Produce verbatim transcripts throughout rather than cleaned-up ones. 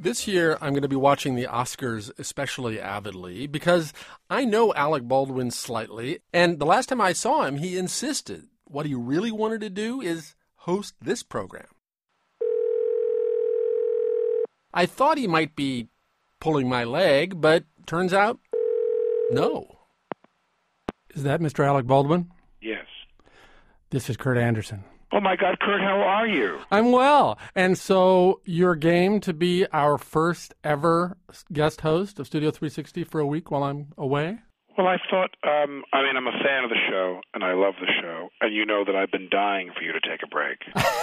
This year, I'm going to be watching the Oscars especially avidly because I know Alec Baldwin slightly, and the last time I saw him, he insisted what he really wanted to do is host this program. I thought he might be pulling my leg, but turns out, no. Is that Mister Alec Baldwin? Yes. This is Kurt Anderson. Oh, my God, Kurt, how are you? I'm well. And so you're game to be our first ever guest host of Studio three sixty for a week while I'm away? Well, I thought, um, I mean, I'm a fan of the show, and I love the show, and you know that I've been dying for you to take a break.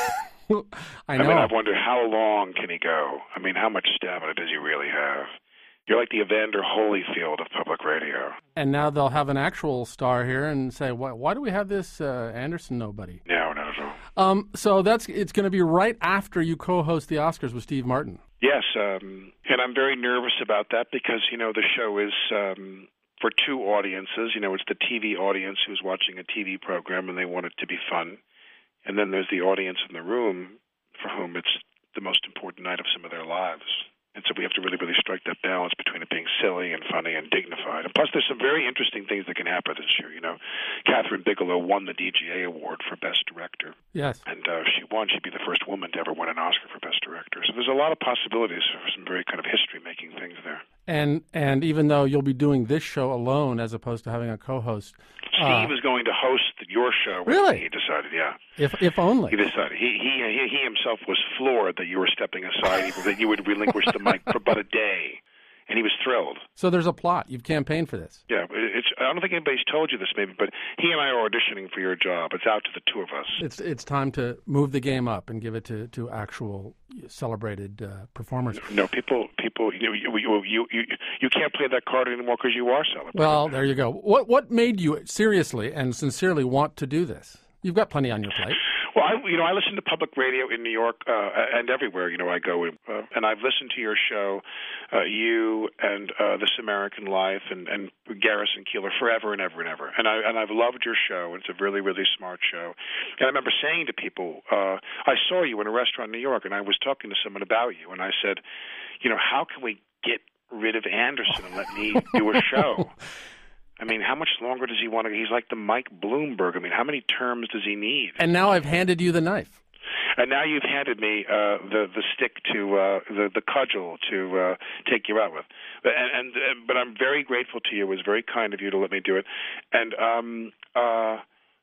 I know. I mean, I've wondered how long can he go? I mean, how much stamina does he really have? You're like the Evander Holyfield of public radio. And now they'll have an actual star here and say, why, why do we have this uh, Anderson nobody? No, not at all. Um, so that's it's going to be right after you co-host the Oscars with Steve Martin. Yes, um, and I'm very nervous about that because, you know, the show is um, for two audiences. You know, it's the T V audience who's watching a T V program and they want it to be fun. And then there's the audience in the room for whom it's the most important night of some of their lives. And so we have to really, really strike that balance between it being silly and funny and dignified. And plus, there's some very interesting things that can happen this year. You know, Catherine Bigelow won the D G A Award for Best Director. Yes. And uh, she won. She'd be the first woman to ever win an Oscar for Best Director. So there's a lot of possibilities for some very kind of history-making things there. And and even though you'll be doing this show alone as opposed to having a co-host. Steve uh, is going to host your show. Really? He decided, yeah. If if only. He decided. He, he, he, he himself was floored that you were stepping aside, that you would relinquish the mic for but a day. And he was thrilled. So there's a plot. You've campaigned for this. Yeah, it's. I don't think anybody's told you this, maybe, but he and I are auditioning for your job. It's out to the two of us. It's it's time to move the game up and give it to, to actual celebrated uh, performers. No, people, people, you, you, you, you, you, you can't play that card anymore because you are celebrated. Well, there you go. What what made you seriously and sincerely want to do this? You've got plenty on your plate. Well, I, you know, I listen to public radio in New York uh, and everywhere. You know, I go, uh, and I've listened to your show, uh, you and uh, This American Life, and, and Garrison Keillor forever and ever and ever. And I and I've loved your show. It's a really, really smart show. And I remember saying to people, uh, I saw you in a restaurant in New York, and I was talking to someone about you, and I said, you know, how can we get rid of Anderson and let me do a show? I mean, how much longer does he want to? He's like the Mike Bloomberg. I mean, how many terms does he need? And now I've handed you the knife. And now you've handed me uh, the the stick to uh, the the cudgel to uh, take you out with. But and, and uh, but I'm very grateful to you. It was very kind of you to let me do it. And um, uh,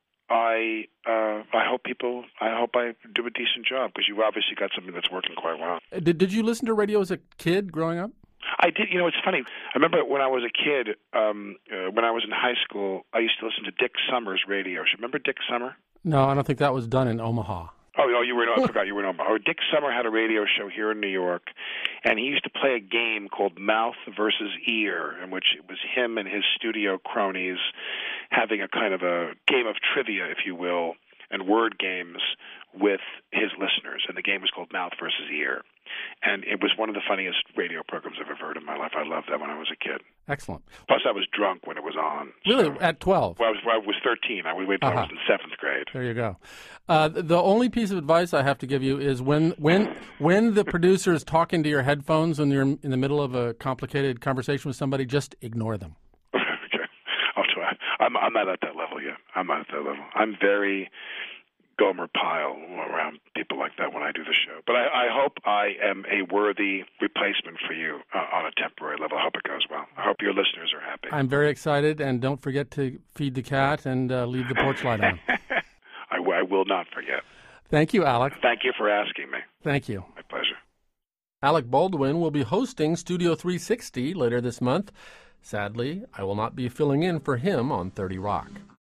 I uh, I hope people. I hope I do a decent job because you've obviously got something that's working quite well. Did Did you listen to radio as a kid growing up? I did. You know, it's funny. I remember when I was a kid, um, uh, when I was in high school, I used to listen to Dick Summers radio. You remember Dick Summer? No, I don't think that was done in Omaha. Oh, no, you were in, I forgot you were in Omaha. Oh, Dick Summer had a radio show here in New York, and he used to play a game called Mouth versus Ear, in which it was him and his studio cronies having a kind of a game of trivia, if you will, and word games with his listeners. And the game was called Mouth versus Ear. And it was one of the funniest radio programs I've ever heard in my life. I loved that when I was a kid. Excellent. Plus, I was drunk when it was on. Really? So. At twelve? Well, I was, well, I was thirteen. I was, wait, uh-huh. I was in seventh grade. There you go. Uh, the only piece of advice I have to give you is when when when the producer is talking to your headphones when you're in the middle of a complicated conversation with somebody, just ignore them. Okay. I'll try. I'm, I'm not at that level yet. I'm not at that level. I'm very Gomer Pyle around people like that when I do the show. But I, I hope I am a worthy replacement for you uh, on a temporary level. I hope it goes well. I hope your listeners are happy. I'm very excited, and don't forget to feed the cat and uh, leave the porch light on. I, w- I will not forget. Thank you, Alec. Thank you for asking me. Thank you. My pleasure. Alec Baldwin will be hosting Studio three sixty later this month. Sadly, I will not be filling in for him on thirty Rock.